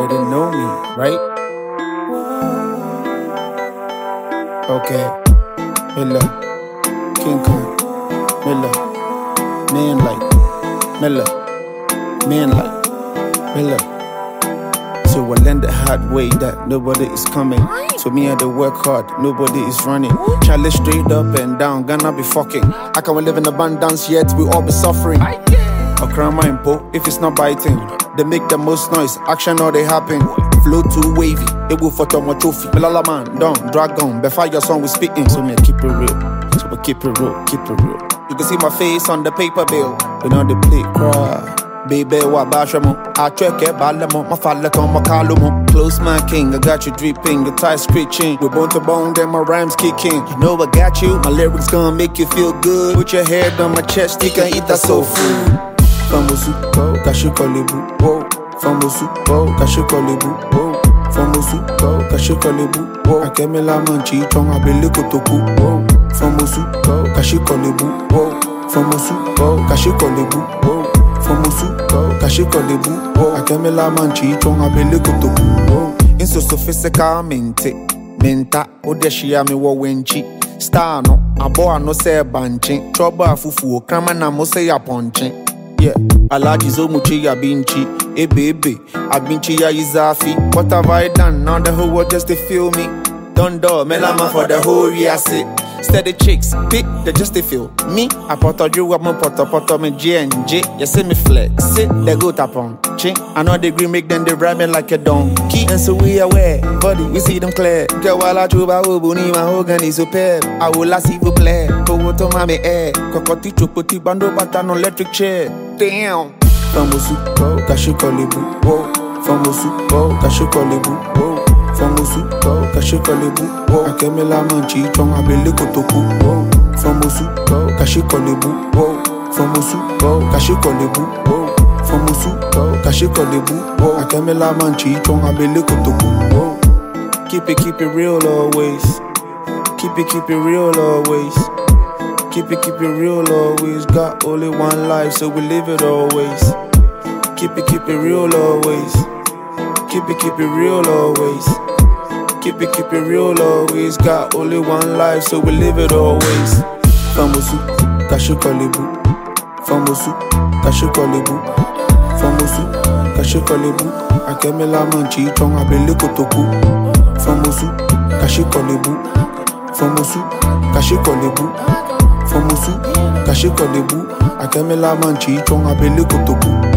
already know me, right? Okay. Miller, King Kong, Miller, man like, Miller. So I learned the hard way that nobody is coming. So me had to work hard, nobody is running. Challenge straight up and down, gonna be fucking. I can't live in abundance yet, we all be suffering. Or crime my impo, if it's not biting. They make the most noise, action all they happen. Flow too wavy, it will photo my trophy. Melala man, don't drag on, before your song we spitting. So me keep it real, so we keep it real, keep it real. You can see my face on the paper bill, but on the plate cry. Baby, what bashamo? I check it, balamo, my father on my calomo. Close my king, I got you dripping, the tie screeching. We're bone to bone, then my rhymes kicking. You know I got you, my lyrics gonna make you feel good. Put your head on my chest, you can eat that soul food. Famosu, oh, kashikolibu, whoa. Famosu, oh, kashikolibu, whoa. Famosu, oh, kashikolibu, whoa. Akemela manchi, chong abele kotoku, whoa. Famosu, oh, kashikolibu, whoa. Famosu, oh, kashikolibu, whoa. Famosu, oh, kashikolibu, whoa. Akemela manchi, chong abele kotoku, whoa. In so sophistical menta, odeshia me wo wenchi. Star no, abo no say banchin. Trouble afufu, krama na mo say aponchin. Yeah, Alaji Zomuchi ya binchi, baby, Abinchi ya izafi. What have I done? Now the whole world just to feel me. Don't do, melama for the whole year sit. Steady chicks, pick, they just to feel me. I put a drew up my poto me G&J. You see me flex, sit, they go tap on. Ching, I know they green make them they ride me like a donkey. And so we aware, buddy, we see them clear. Get while I chuba ubuni, my organ is superb. I will see you play, but what on my air. Kokoti chupoti bando batan electric chair. Damn. Famosu, oh, kashikolibu, whoa. Famosu, oh, kashikolibu, whoa. Famosu, oh, kashikolibu, whoa. Akemela manchi, chong abele kotoku, whoa. Famosu, oh, kashikolibu, whoa. Famosu, oh, kashikolibu, whoa. Famosu, oh, kashikolibu, whoa. Akemela manchi, chong abele kotoku, whoa. Keep it real always. Keep it real always. Keep it real always. Got only one life, so we live it always. Keep it real always. Keep it real always. Keep it real always. Got only one life, so we live it always. Famosu, kashikolibu. Famosu, kashikolibu. Famosu, kashikolibu. Akemela manchi, chong abele kotoku. Famosu, kashikolibu. Famosu, kashikolibu. Famosu, kashikolibu. Akemela manchi, chong abele kotoku.